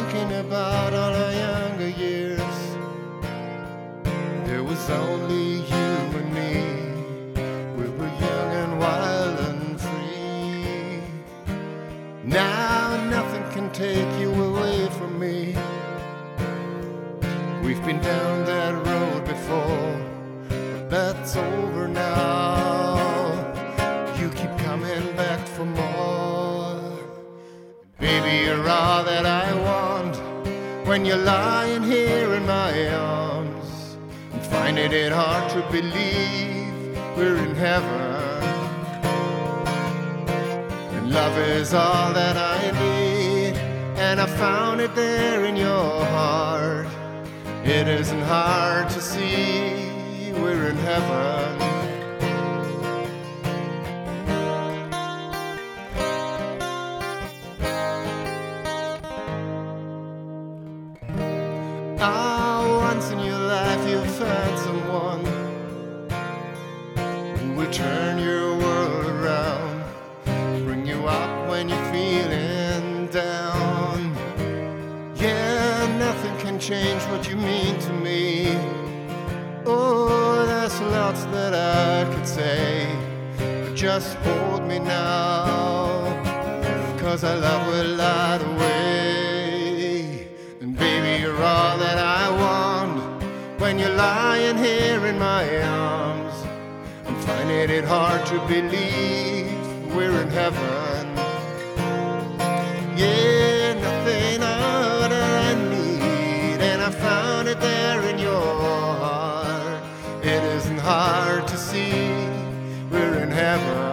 thinking about all our younger years. There was only you and me. We were young and wild and free. Now nothing can take you away from me. We've been down that road before, but that's over now. You keep coming back for more. Baby, you're all that I want when you're lying here in my arms. I'm finding it hard to believe we're in heaven. And love is all that I need, and I found it there in your heart. It isn't hard to see we're in heaven. Once in your life you'll find someone who will turn your world around, bring you up when you're feeling down. Yeah, nothing can change what you mean to me. Oh, there's lots that I could say, but just hold me now, 'cause our love will light away. And baby, you're all that I want when you're lying here in my arms. I'm finding it hard to believe we're in heaven. Yeah, nothing that I need, and I found it there in your heart. It isn't hard to see we're in heaven.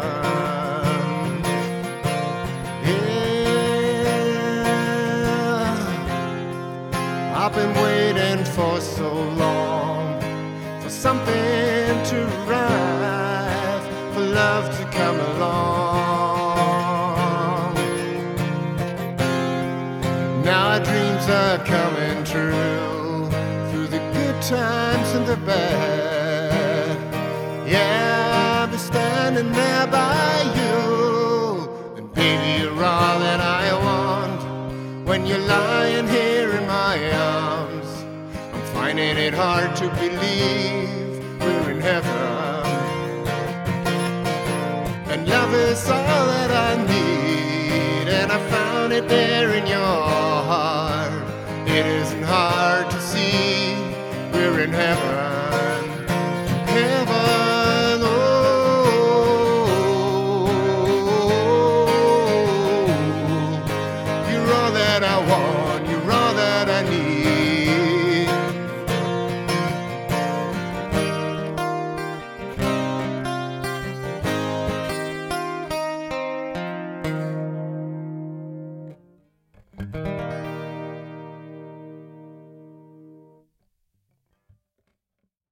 I've been waiting for so long for something to arrive, for love to come along. Now our dreams are coming true, through the good times and the bad. Yeah, I'll be standing there by you, and baby, you're all that I want when you're lying here in my arms. I'm finding it hard to believe we're in heaven. And love is all that I need, and I found it there in your heart. It isn't hard to see we're in heaven.